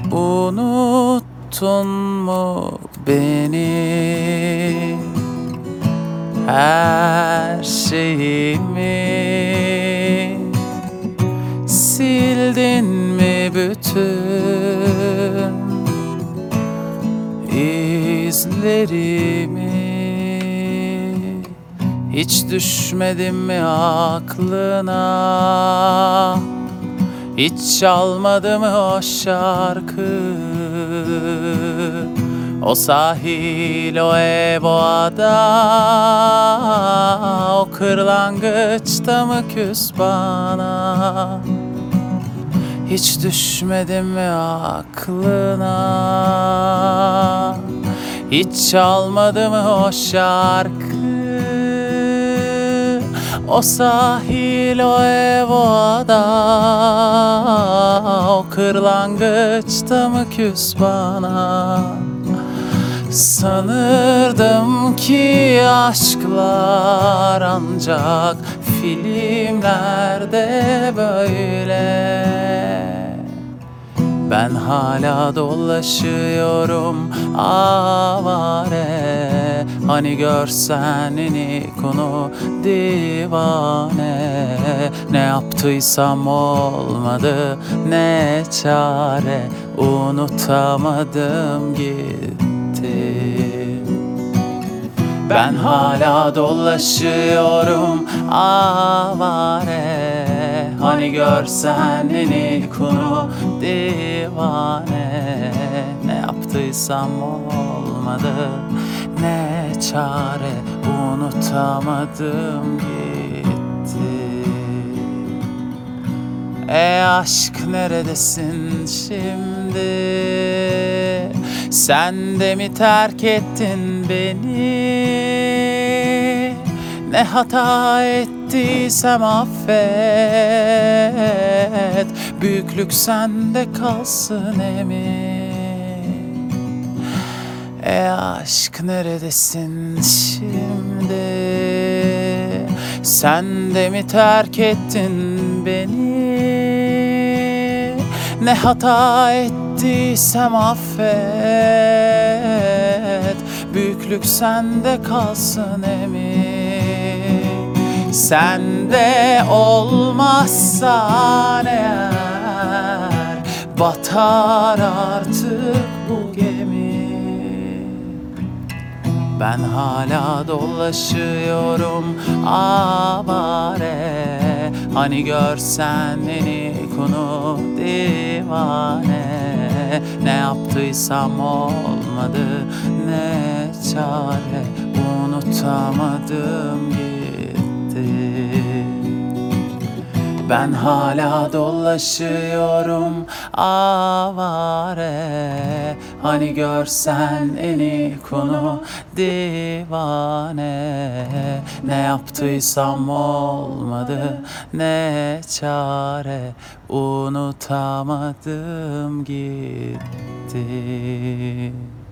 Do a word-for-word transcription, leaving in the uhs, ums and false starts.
Unuttun mu beni, her şeyimi? Sildin mi bütün izlerimi? Hiç düşmedim mi aklına? Hiç çalmadı mı o şarkı? O sahil, o ev, o ada, o kırlangıçta mı küs bana? Hiç düşmedim mi aklına? Hiç çalmadı mı o şarkı? O sahil, o ev, o ada, o kırlangıçta mı küs bana? Sanırdım ki aşklar ancak filmlerde böyle. Ben hala dolaşıyorum avare, hani görsen konu divane. Ne yaptıysam olmadı, ne çare, unutamadım gitti. Ben hala dolaşıyorum avare, hani görsen konu divane. Ne yaptıysam olmadı, ne çare, unutamadım gitti. E aşk neredesin şimdi? Sen de mi terk ettin beni? Ne hata ettiysem affet, büyüklük sende kalsın emin. E aşk neredesin şimdi? Sen de mi terk ettin beni? Ne hata ettiysem affet, büyüklük sende kalsın emin. Sende olmazsan eğer, batar artık bu gemi. Ben hala dolaşıyorum avare, hani görsen konu divane. Ne yaptıysam olmadı, ne çare, unutamadım gitti. Ben hala dolaşıyorum avare, hani görsen konu divane. Ne yaptıysam olmadı, ne çare, unutamadım gitti.